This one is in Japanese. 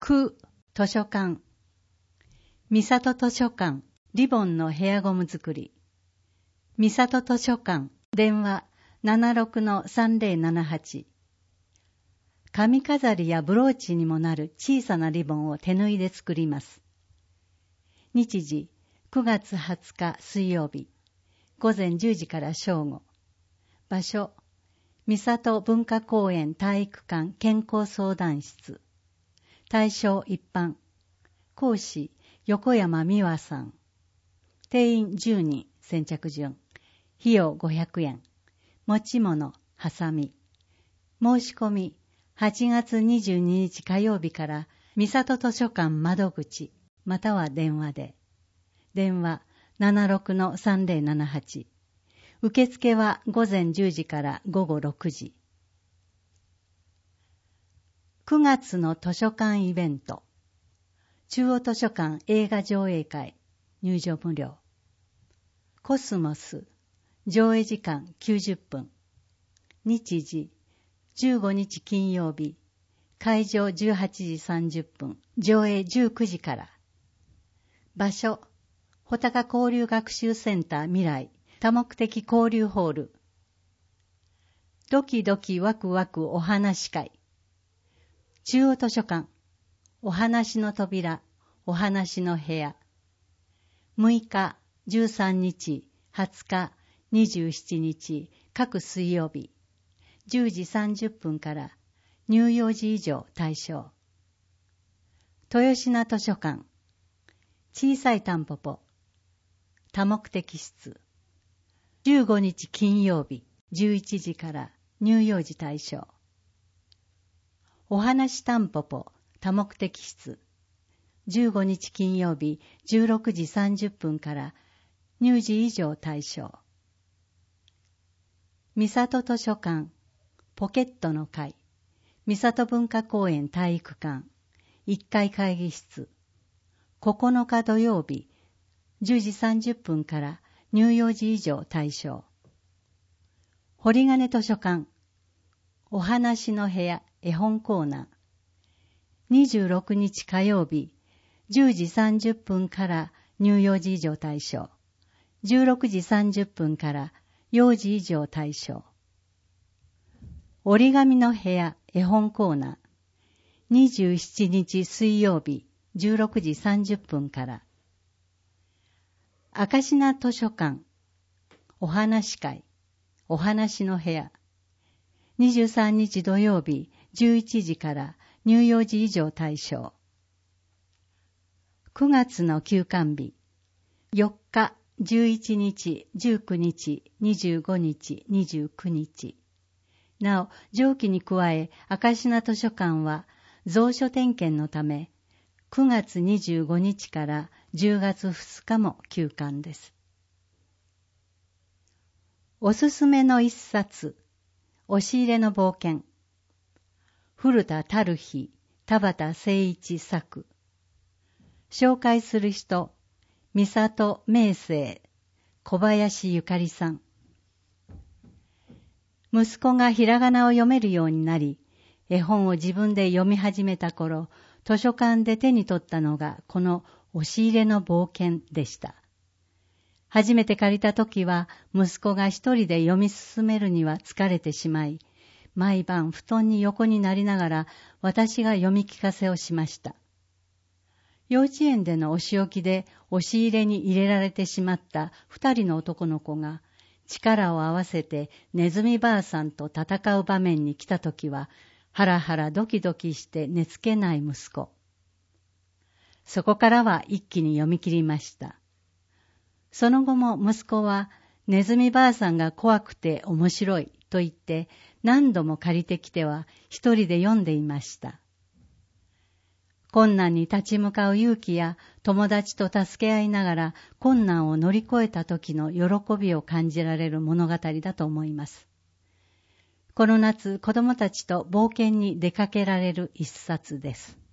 区図書館三郷図書館リボンのヘアゴム作り三郷図書館電話 76-3078 髪飾りやブローチにもなる小さなリボンを手縫いで作ります。日時9月20日水曜日午前10時から正午。場所三郷文化公園体育館健康相談室。対象一般。講師横山美和さん。定員10人先着順。費用500円。持ち物ハサミ。申し込み8月22日火曜日から三郷図書館窓口または電話で。電話 76-3078。受付は午前10時から午後6時。9月の図書館イベント。中央図書館映画上映会。入場無料。コスモス。上映時間90分。日時15日金曜日。会場18時30分。上映19時から。場所穂高交流学習センター未来多目的交流ホール。ドキドキワクワクお話会。中央図書館お話の扉お話の部屋。6日13日20日27日各水曜日10時30分から乳幼児以上対象。豊品図書館小さいタンポポ多目的室。15日金曜日11時から乳幼児対象。お話タンポポ多目的室。15日金曜日16時30分から乳児以上対象。三郷図書館ポケットの会三郷文化公園体育館1階会議室。9日土曜日10時30分から乳幼児以上対象。堀金図書館お話の部屋絵本コーナー。26日火曜日10時30分から乳幼児以上対象。16時30分から幼児以上対象。折り紙の部屋絵本コーナー。27日水曜日16時30分から。明科図書館お話会お話の部屋。23日土曜日11時から乳幼児以上対象。9月の休館日4日11日19日25日29日。なお上記に加え明科図書館は蔵書点検のため9月25日から10月2日も休館です。おすすめの一冊押し入れの冒険。古田垂日田畑誠一作。紹介する人三郷明生小林ゆかりさん。息子がひらがなを読めるようになり絵本を自分で読み始めた頃、図書館で手に取ったのがこの押し入れの冒険でした。初めて借りた時は息子が一人で読み進めるには疲れてしまい、毎晩布団に横になりながら私が読み聞かせをしました。幼稚園でのお仕置きで押し入れに入れられてしまった2人の男の子が力を合わせてネズミばあさんと戦う場面に来た時はハラハラドキドキして寝つけない息子。そこからは一気に読み切りました。その後も息子はネズミばあさんが怖くて面白いと言って何度も借りてきては一人で読んでいました。困難に立ち向かう勇気や友達と助け合いながら困難を乗り越えた時の喜びを感じられる物語だと思います。この夏、子供たちと冒険に出かけられる一冊です。